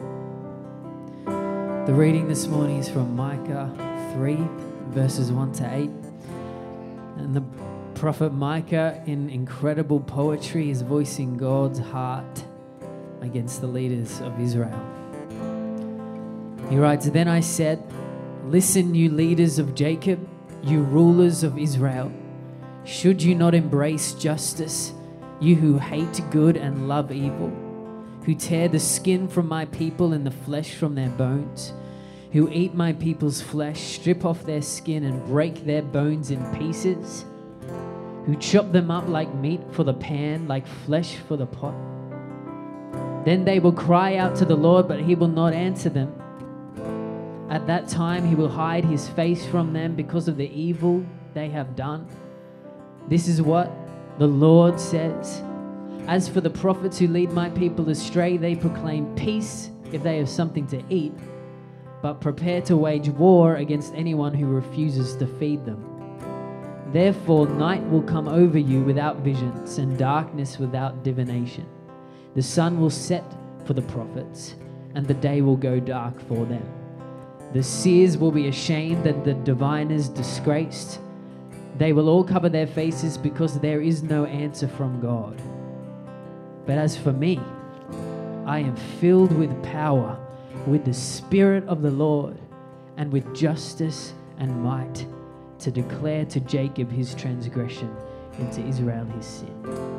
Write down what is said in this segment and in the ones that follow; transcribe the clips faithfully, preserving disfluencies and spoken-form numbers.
The reading this morning is from Micah three, verses one to eight. And the prophet Micah, in incredible poetry, is voicing God's heart against the leaders of Israel. He writes, "Then I said, listen, you leaders of Jacob, you rulers of Israel. Should you not embrace justice, you who hate good and love evil, who tear the skin from my people and the flesh from their bones, who eat my people's flesh, strip off their skin and break their bones in pieces, who chop them up like meat for the pan, like flesh for the pot? Then they will cry out to the Lord, but he will not answer them. At that time he will hide his face from them because of the evil they have done. This is what the Lord says. As for the prophets who lead my people astray, they proclaim peace if they have something to eat, but prepare to wage war against anyone who refuses to feed them. Therefore night will come over you without visions, and darkness without divination. The sun will set for the prophets, and the day will go dark for them. The seers will be ashamed, and the diviners disgraced. They will all cover their faces because there is no answer from God. But as for me, I am filled with power, with the Spirit of the Lord, and with justice and might, to declare to Jacob his transgression and to Israel his sin."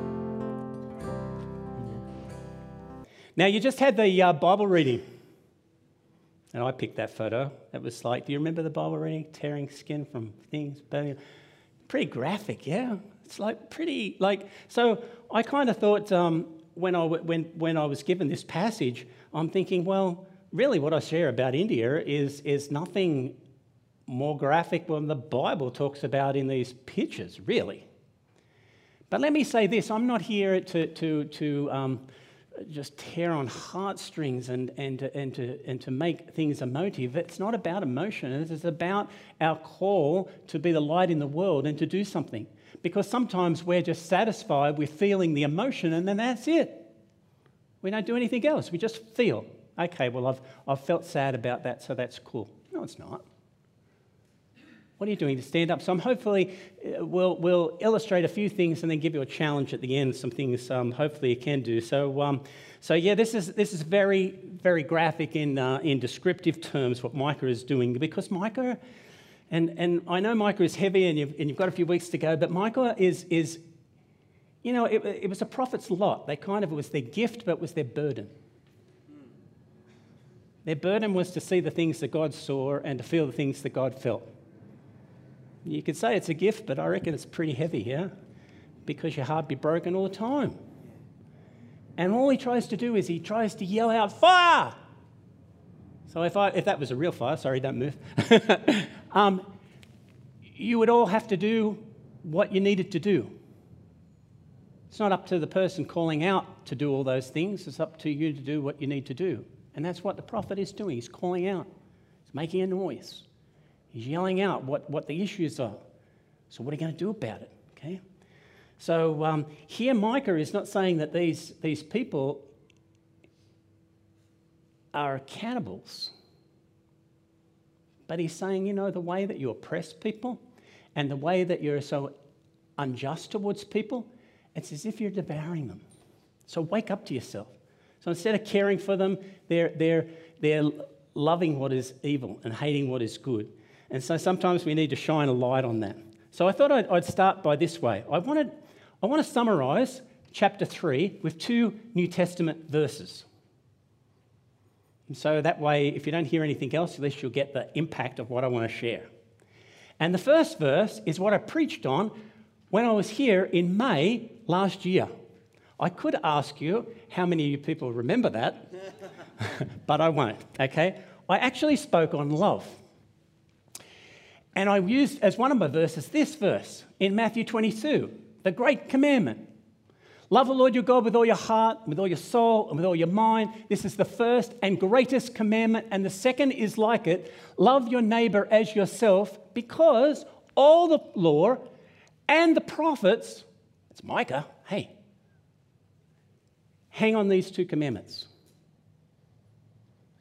Now, you just had the uh, Bible reading. And I picked that photo. It was like, do you remember the Bible reading? Tearing skin from things. Pretty graphic, yeah? It's like pretty, like, so I kind of thought um, when, I, when, when I was given this passage, I'm thinking, well, really what I share about India is, is nothing more graphic than the Bible talks about in these pictures, really. But let me say this, I'm not here to, to, to um, just tear on heartstrings and, and, to, and, to, and to make things emotive. It's not about emotion. It's about our call to be the light in the world and to do something. Because sometimes we're just satisfied with feeling the emotion and then that's it. We don't do anything else. We just feel, okay, well, I've, I've felt sad about that, so that's cool. No, it's not. What are you doing to stand up? So I'm hopefully uh, we'll, we'll illustrate a few things and then give you a challenge at the end, some things um, hopefully you can do. So um, so yeah, this is this is very, very graphic in uh, in descriptive terms what Micah is doing, because Micah, and, and I know Micah is heavy and you've, and you've got a few weeks to go, but Micah is, is you know, it, it was a prophet's lot. They kind of, it was their gift, but it was their burden. Their burden was to see the things that God saw and to feel the things that God felt. You could say it's a gift, but I reckon it's pretty heavy, yeah? Because your heart be broken all the time. And all he tries to do is he tries to yell out, fire! So if I if that was a real fire, sorry, don't move, um, you would all have to do what you needed to do. It's not up to the person calling out to do all those things. It's up to you to do what you need to do. And that's what the prophet is doing. He's calling out. He's making a noise. He's yelling out what, what the issues are. So what are you going to do about it? Okay. So um, here Micah is not saying that these, these people are cannibals. But he's saying, you know, the way that you oppress people and the way that you're so unjust towards people, it's as if you're devouring them. So wake up to yourself. So instead of caring for them, they're, they're, they're loving what is evil and hating what is good. And so sometimes we need to shine a light on that. So I thought I'd, I'd start by this way. I wanted, I want to summarise chapter three with two New Testament verses. And so that way, if you don't hear anything else, at least you'll get the impact of what I want to share. And the first verse is what I preached on when I was here in May last year. I could ask you how many of you people remember that, but I won't, okay? I actually spoke on love. And I used as one of my verses this verse in Matthew twenty-two, the great commandment. Love the Lord your God with all your heart, with all your soul, and with all your mind. This is the first and greatest commandment. And the second is like it. Love your neighbour as yourself, because all the law and the prophets, it's Micah, hey, hang on these two commandments.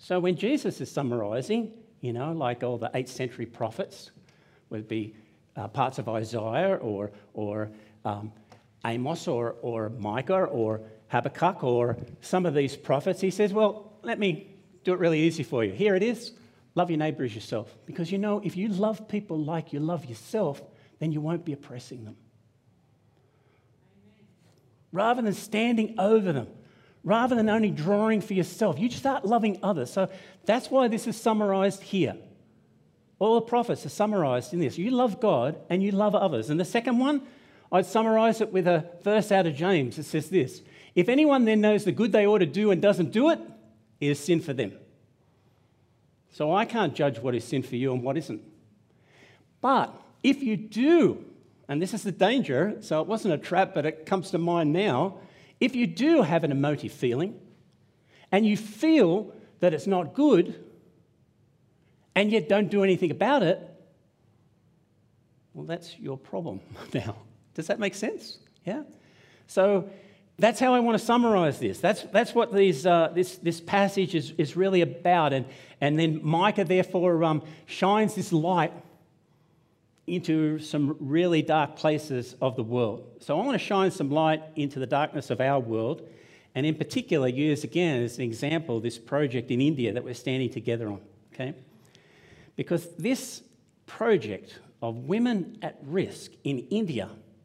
So when Jesus is summarizing, you know, like all the eighth century prophets, would be uh, parts of Isaiah or, or um, Amos or, or Micah or Habakkuk or some of these prophets, he says, well, let me do it really easy for you. Here it is. Love your neighbour as yourself. Because you know, if you love people like you love yourself, then you won't be oppressing them. Amen. Rather than standing over them, rather than only drawing for yourself, you start loving others. So that's why this is summarized here. All the prophets are summarized in this. You love God and you love others. And the second one, I'd summarize it with a verse out of James. It says this: if anyone then knows the good they ought to do and doesn't do it, it is sin for them. So I can't judge what is sin for you and what isn't. But if you do, and this is the danger, so it wasn't a trap, but it comes to mind now, if you do have an emotive feeling and you feel that it's not good and yet don't do anything about it, well, that's your problem now. Does that make sense? Yeah? So that's how I want to summarize this. That's, that's what these, uh, this, this passage is, is really about. And, and then Micah, therefore, um, shines this light into some really dark places of the world. So I want to shine some light into the darkness of our world, and in particular use again as an example this project in India that we're standing together on, okay? Because this project of women at risk in India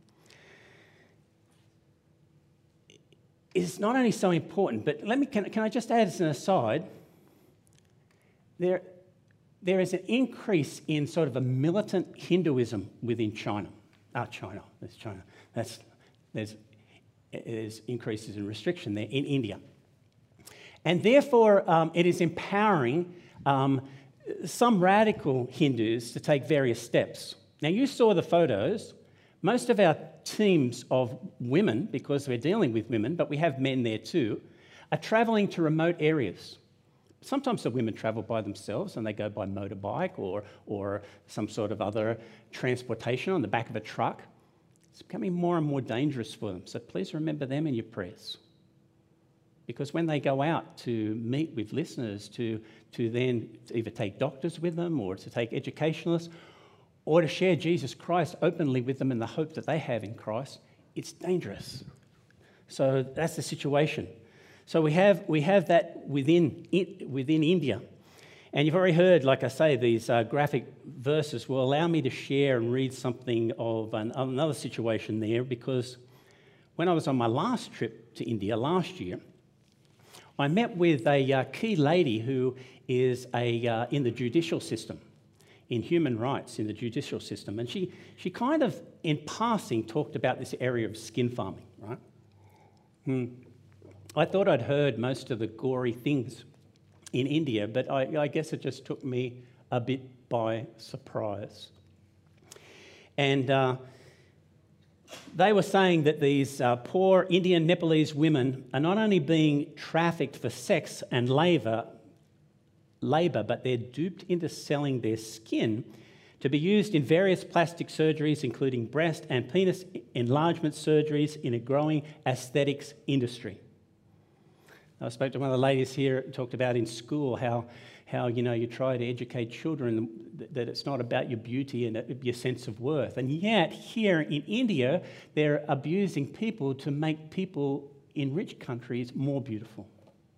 is not only so important, but let me, can, can I just add as an aside, there, there is an increase in sort of a militant Hinduism within China. Ah, China, that's China. That's, there's, there's increases in restriction there in India. And therefore, um, it is empowering um, some radical Hindus to take various steps. Now, you saw the photos. Most of our teams of women, because we're dealing with women, but we have men there too, are travelling to remote areas. Sometimes the women travel by themselves and they go by motorbike or, or some sort of other transportation on the back of a truck. It's becoming more and more dangerous for them. So please remember them in your prayers. Because when they go out to meet with listeners, to, to then either take doctors with them or to take educationalists, or to share Jesus Christ openly with them in the hope that they have in Christ, it's dangerous. So that's the situation. So we have we have that within within India. And you've already heard, like I say, these uh, graphic verses will allow me to share and read something of an, another situation there, because when I was on my last trip to India last year, I met with a uh, key lady who is a uh, in the judicial system, in human rights in the judicial system. And she, she kind of, in passing, talked about this area of skin farming, right? Hmm. I thought I'd heard most of the gory things in India, but I, I guess it just took me a bit by surprise. And uh, they were saying that these uh, poor Indian Nepalese women are not only being trafficked for sex and labour, labour, but they're duped into selling their skin to be used in various plastic surgeries, including breast and penis enlargement surgeries in a growing aesthetics industry. I spoke to one of the ladies here, talked about in school how, how you know, you try to educate children that it's not about your beauty and your sense of worth. And yet, here in India, they're abusing people to make people in rich countries more beautiful.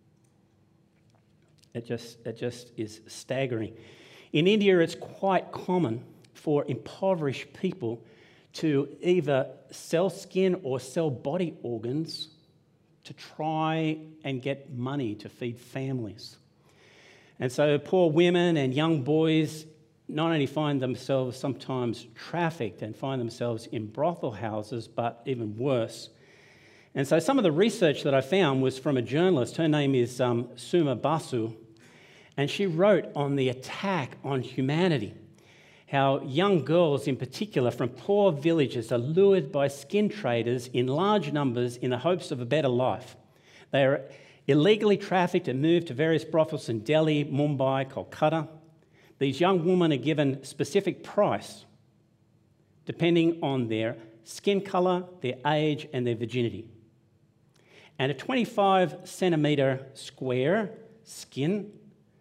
It just, it just is staggering. In India, it's quite common for impoverished people to either sell skin or sell body organs to try and get money to feed families. And so poor women and young boys not only find themselves sometimes trafficked and find themselves in brothel houses, but even worse. And so some of the research that I found was from a journalist. Her name is um, Suma Basu, and she wrote on the attack on humanity, how young girls in particular from poor villages are lured by skin traders in large numbers in the hopes of a better life. They are illegally trafficked and moved to various brothels in Delhi, Mumbai, Kolkata. These young women are given specific price depending on their skin colour, their age and their virginity. And a twenty-five centimetre square skin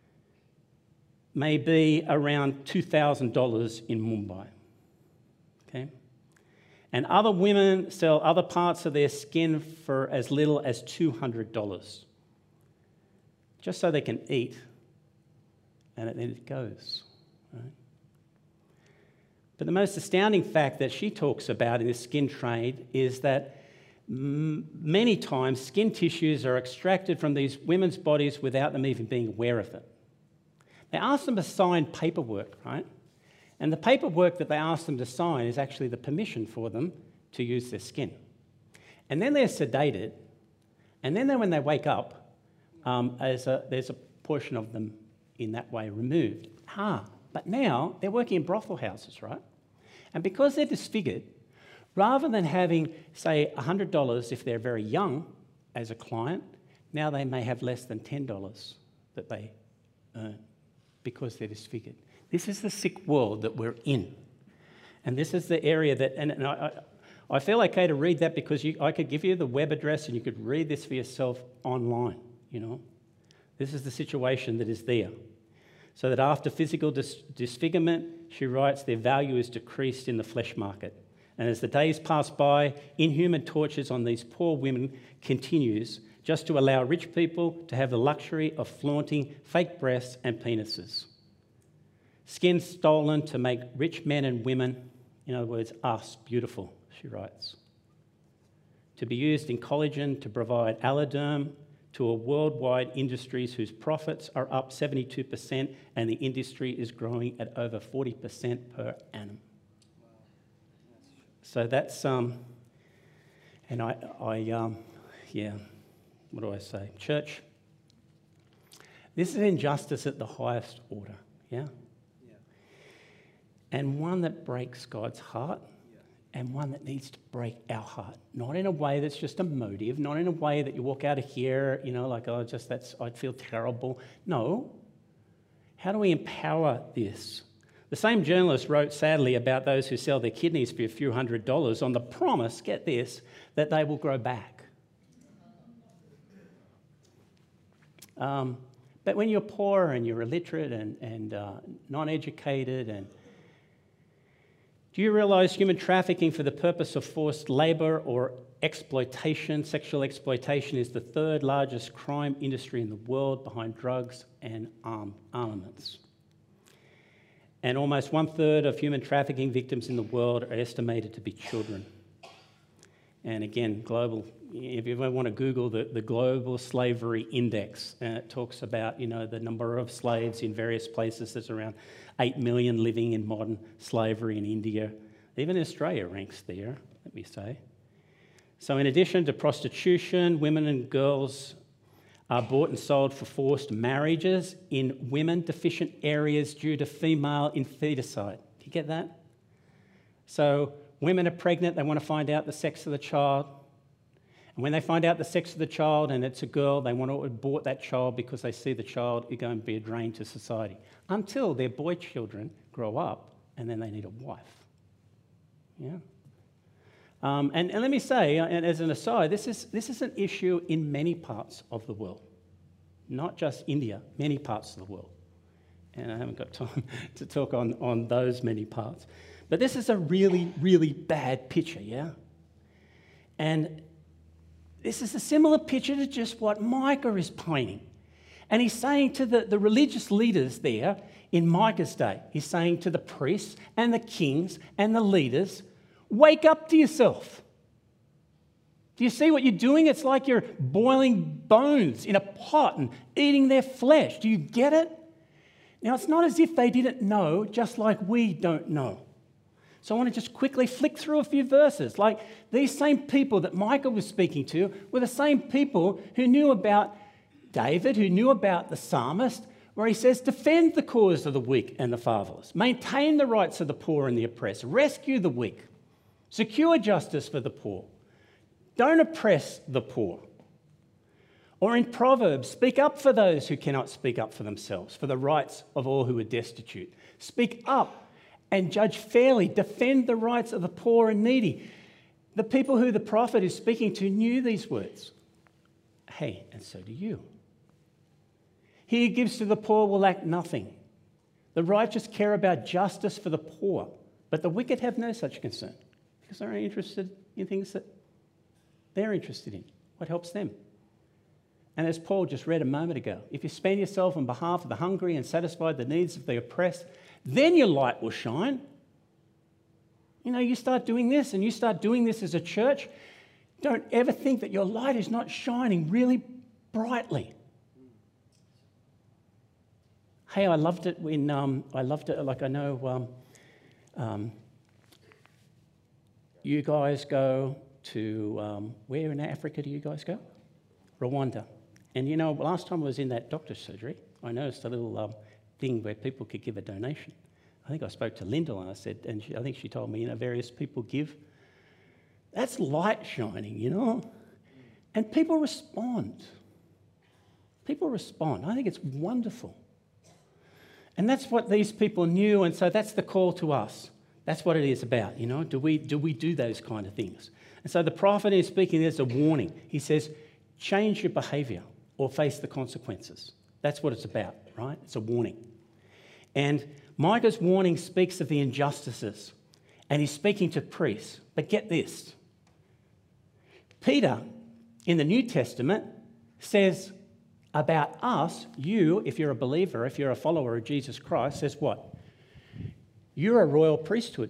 may be around two thousand dollars in Mumbai. Okay? And other women sell other parts of their skin for as little as two hundred dollars, just so they can eat, and then it goes. Right? But the most astounding fact that she talks about in this skin trade is that m- many times skin tissues are extracted from these women's bodies without them even being aware of it. They ask them to sign paperwork, right? And the paperwork that they ask them to sign is actually the permission for them to use their skin. And then they're sedated, and then when they wake up, um, there's, a, there's a portion of them in that way removed. Ah, but now they're working in brothel houses, right? And because they're disfigured, rather than having, say, one hundred dollars if they're very young as a client, now they may have less than ten dollars that they earn because they're disfigured. This is the sick world that we're in. And this is the area that, and, and I, I, I feel okay to read that because you, I could give you the web address and you could read this for yourself online, you know. This is the situation that is there. So that after physical dis- disfigurement, she writes, their value is decreased in the flesh market. And as the days pass by, inhuman tortures on these poor women continues just to allow rich people to have the luxury of flaunting fake breasts and penises. Skin stolen to make rich men and women, in other words, us, beautiful, she writes. To be used in collagen to provide alloderm to a worldwide industries whose profits are up seventy-two percent and the industry is growing at over forty percent per annum. So that's, um, and I, I um, yeah, what do I say? Church, this is injustice at the highest order, yeah? Yeah. And one that breaks God's heart. And one that needs to break our heart. Not in a way that's just emotive, not in a way that you walk out of here, you know, like, oh, just that's, I'd feel terrible. No. How do we empower this? The same journalist wrote sadly about those who sell their kidneys for a few hundred dollars on the promise, get this, that they will grow back. Um, but when you're poor and you're illiterate and, and uh, non-educated and do you realise human trafficking for the purpose of forced labour or exploitation, sexual exploitation, is the third largest crime industry in the world behind drugs and arm, armaments? And almost one third of human trafficking victims in the world are estimated to be children. And again, global, if you ever want to Google the, the Global Slavery Index, and it talks about, you know, the number of slaves in various places. There's around eight million living in modern slavery in India. Even Australia ranks there, let me say. So in addition to prostitution, women and girls are bought and sold for forced marriages in women-deficient areas due to female infanticide. Do you get that? So women are pregnant, they want to find out the sex of the child. And when they find out the sex of the child and it's a girl, they want to abort that child because they see the child is going to be a drain to society. Until their boy children grow up and then they need a wife. Yeah. Um, and, and let me say, and as an aside, this is, this is an issue in many parts of the world. Not just India, many parts of the world. And I haven't got time to talk on, on those many parts. But this is a really, really bad picture, yeah? And this is a similar picture to just what Micah is painting. And he's saying to the, the religious leaders there in Micah's day, he's saying to the priests and the kings and the leaders, wake up to yourself. Do you see what you're doing? It's like you're boiling bones in a pot and eating their flesh. Do you get it? Now, it's not as if they didn't know, just like we don't know. So I want to just quickly flick through a few verses. Like these same people that Micah was speaking to were the same people who knew about David, who knew about the psalmist, where he says, defend the cause of the weak and the fatherless, maintain the rights of the poor and the oppressed, rescue the weak, secure justice for the poor, don't oppress the poor. Or in Proverbs, speak up for those who cannot speak up for themselves, for the rights of all who are destitute. Speak up and judge fairly, defend the rights of the poor and needy. The people who the prophet is speaking to knew these words. Hey, and so do you. He who gives to the poor will lack nothing, The righteous care about justice for the poor, but the wicked have no such concern because they're only interested in things that they're interested in, what helps them. And as Paul just read a moment ago, if you spend yourself on behalf of the hungry and satisfy the needs of the oppressed, then your light will shine. You know, you start doing this and you start doing this as a church, don't ever think that your light is not shining really brightly. Hey, I loved it when, um, I loved it, like I know um, um, you guys go to, um, where in Africa do you guys go? Rwanda. And you know, last time I was in that doctor's surgery, I noticed a little um, thing where people could give a donation. I think I spoke to Lyndall and I said, and she, I think she told me, you know, various people give. That's light shining, you know? And people respond. People respond. I think it's wonderful. And that's what these people knew, and so that's the call to us. That's what it is about, you know? Do we do, we do those kind of things? And so the prophet is speaking, there's a warning. He says, change your behaviour or face the consequences. That's what it's about, right? It's a warning. And Micah's warning speaks of the injustices, and he's speaking to priests. But get this. Peter, in the New Testament, says about us, you, if you're a believer, if you're a follower of Jesus Christ, says what? You're a royal priesthood.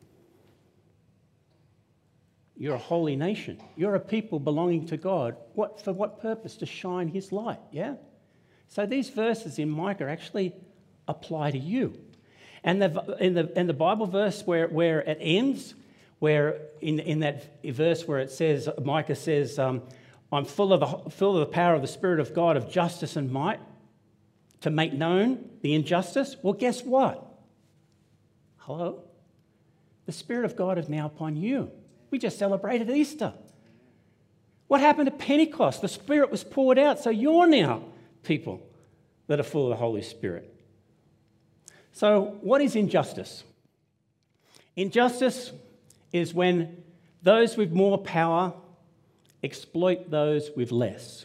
You're a holy nation. You're a people belonging to God. What, for what purpose? To shine his light, yeah? So these verses in Micah actually apply to you. And the, in, the, in the Bible verse where, where it ends, where in, in that verse where it says, Micah says, um, I'm full of, the, full of the power of the Spirit of God, of justice and might, to make known the injustice. Well, guess what? Hello? The Spirit of God is now upon you. We just celebrated Easter. What happened at Pentecost? The Spirit was poured out, so you're now people that are full of the Holy Spirit. So what is injustice? Injustice is when those with more power exploit those with less.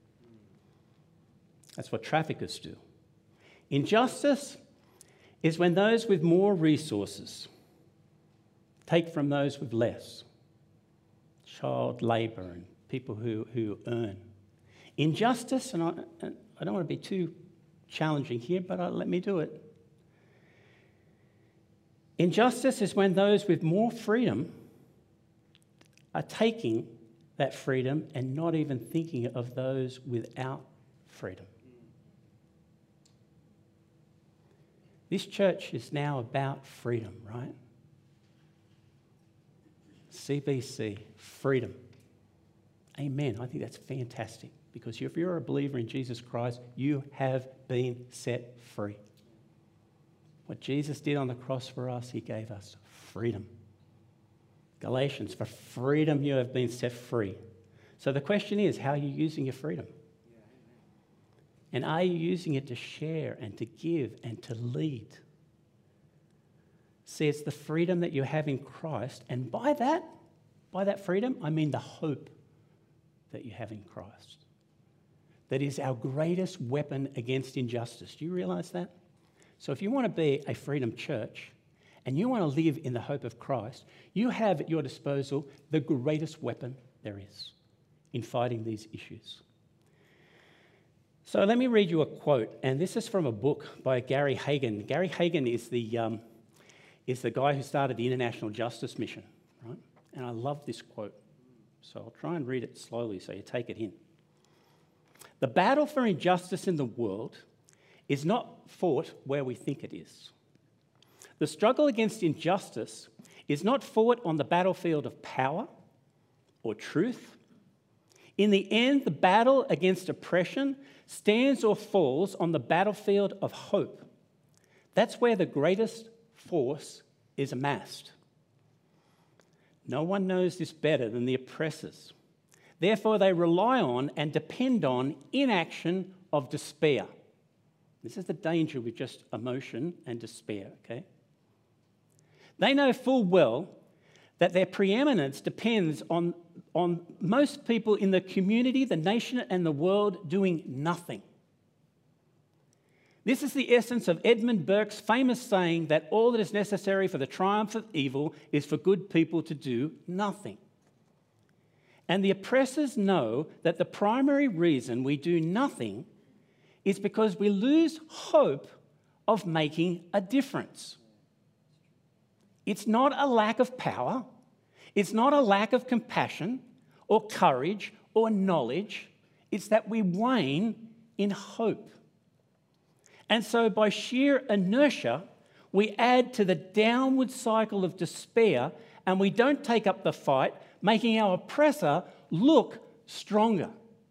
That's what traffickers do. Injustice is when those with more resources take from those with less. Child labour and people who, who earn. Injustice, and I, I don't want to be too challenging here, but I'll, let me do it. Injustice is when those with more freedom are taking that freedom and not even thinking of those without freedom. This church is now about freedom, right? C B C, freedom. Amen. I think that's fantastic because if you're a believer in Jesus Christ, you have been set free. What Jesus did on the cross for us, he gave us freedom. Galatians, for freedom you have been set free. So the question is, how are you using your freedom? And are you using it to share and to give and to lead? See, it's the freedom that you have in Christ. And by that, by that freedom, I mean the hope that you have in Christ. That is our greatest weapon against injustice. Do you realise that? So if you want to be a freedom church and you want to live in the hope of Christ, you have at your disposal the greatest weapon there is in fighting these issues. So let me read you a quote, and this is from a book by Gary Hagen. Gary Hagen is the, um, is the guy who started the International Justice Mission, right? And I love this quote. So I'll try and read it slowly so you take it in. The battle for injustice in the world is not fought where we think it is. The struggle against injustice is not fought on the battlefield of power or truth. In the end, the battle against oppression stands or falls on the battlefield of hope. That's where the greatest force is amassed. No one knows this better than the oppressors. Therefore, they rely on and depend on inaction of despair. This is the danger with just emotion and despair, okay? They know full well that their preeminence depends on, on most people in the community, the nation, and the world doing nothing. This is the essence of Edmund Burke's famous saying that all that is necessary for the triumph of evil is for good people to do nothing. And the oppressors know that the primary reason we do nothing is because we lose hope of making a difference. It's not a lack of power. It's not a lack of compassion or courage or knowledge. It's that we wane in hope. And so by sheer inertia, we add to the downward cycle of despair and we don't take up the fight, making our oppressor look stronger.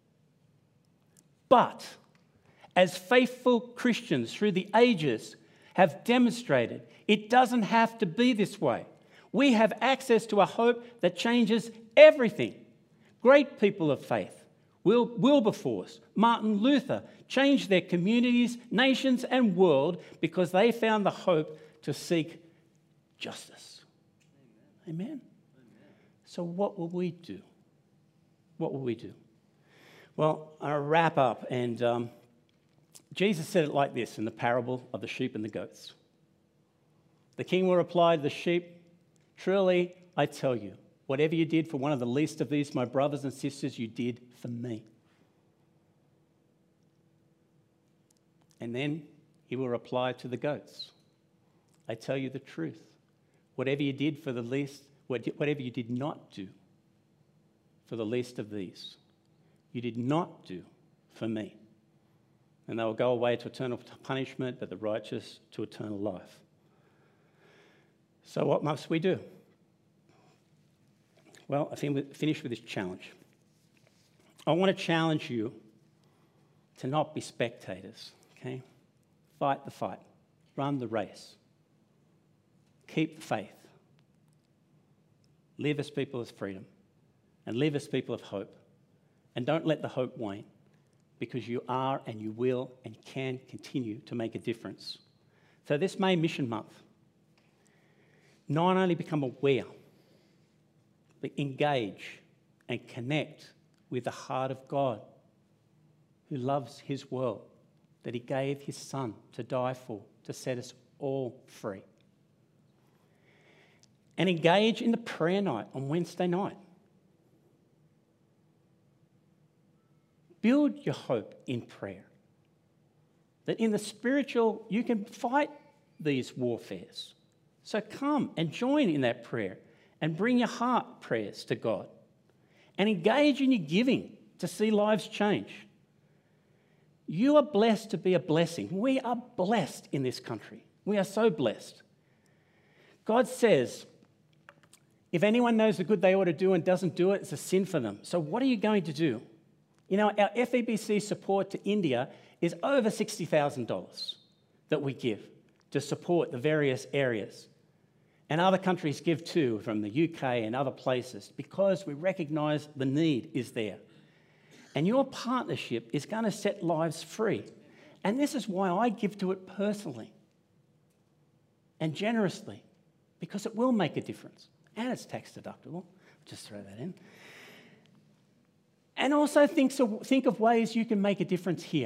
But as faithful Christians through the ages have demonstrated, it doesn't have to be this way. We have access to a hope that changes everything. Great people of faith, Wil- Wilberforce, Martin Luther, changed their communities, nations, and world because they found the hope to seek justice. Amen. Amen. So what will we do? What will we do? Well, I'll wrap up, and um, Jesus said it like this in the parable of the sheep and the goats. The king will reply to the sheep, "Truly, I tell you, whatever you did for one of the least of these, my brothers and sisters, you did for me." And then he will reply to the goats, "I tell you the truth. Whatever you did for the least, whatever you did not do for the least of these, you did not do for me." And they will go away to eternal punishment, but the righteous to eternal life. So what must we do? Well, I finish with this challenge. I want to challenge you to not be spectators, okay? Fight the fight. Run the race. Keep the faith. Live as people of freedom. And live as people of hope. And don't let the hope wane, because you are and you will and can continue to make a difference. So this May Mission Month, not only become aware, but engage and connect with the heart of God, who loves his world, that he gave his son to die for, to set us all free. And engage in the prayer night on Wednesday night. Build your hope in prayer. That in the spiritual, you can fight these warfares. So come and join in that prayer and bring your heart prayers to God. And engage in your giving to see lives change. You are blessed to be a blessing. We are blessed in this country. We are so blessed. God says, if anyone knows the good they ought to do and doesn't do it, it's a sin for them. So what are you going to do? You know, our F E B C support to India is over sixty thousand dollars that we give to support the various areas. And other countries give too, from the U K and other places, because we recognise the need is there. And your partnership is going to set lives free. And this is why I give to it personally and generously, because it will make a difference. And it's tax deductible. Just throw that in. And also think of, think of ways you can make a difference here.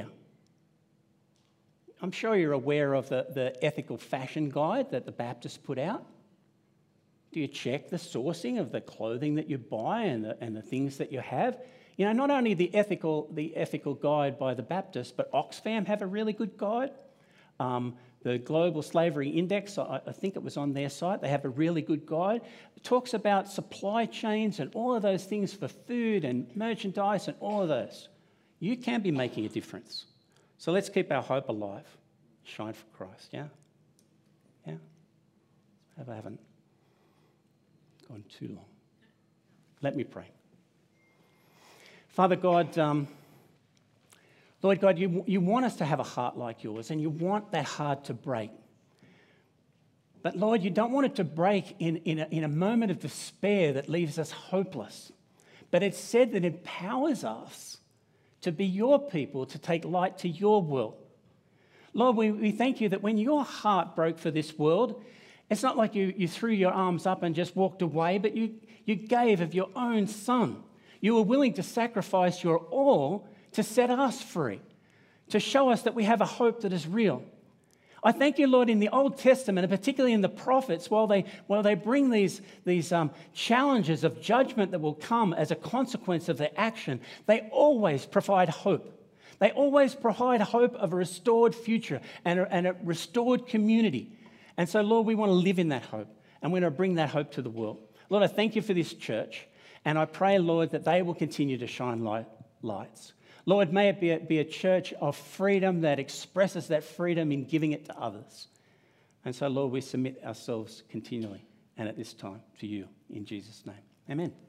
I'm sure you're aware of the, the ethical fashion guide that the Baptists put out. Do you check the sourcing of the clothing that you buy and the, and the things that you have? You know, not only the ethical, the ethical guide by the Baptists, but Oxfam have a really good guide. Um, the Global Slavery Index, I, I think it was on their site, they have a really good guide. It talks about supply chains and all of those things for food and merchandise and all of those. You can be making a difference. So let's keep our hope alive. Shine for Christ, yeah? Yeah? I haven't gone too long. Let me pray. Father God, um, Lord God, you, you want us to have a heart like yours, and you want that heart to break. But Lord, you don't want it to break in, in, a, in a moment of despair that leaves us hopeless. But it's said that it empowers us to be your people, to take light to your world. Lord, we, we thank you that when your heart broke for this world, it's not like you, you threw your arms up and just walked away, but you, you gave of your own son. You were willing to sacrifice your all to set us free, to show us that we have a hope that is real. I thank you, Lord, in the Old Testament, and particularly in the prophets, while they, while they bring these, these um, challenges of judgment that will come as a consequence of their action, they always provide hope. They always provide hope of a restored future and a, and a restored community. And so, Lord, we want to live in that hope, and we want to bring that hope to the world. Lord, I thank you for this church, and I pray, Lord, that they will continue to shine light, lights. Lord, may it be a, be a church of freedom that expresses that freedom in giving it to others. And so, Lord, we submit ourselves continually and at this time to you in Jesus' name. Amen.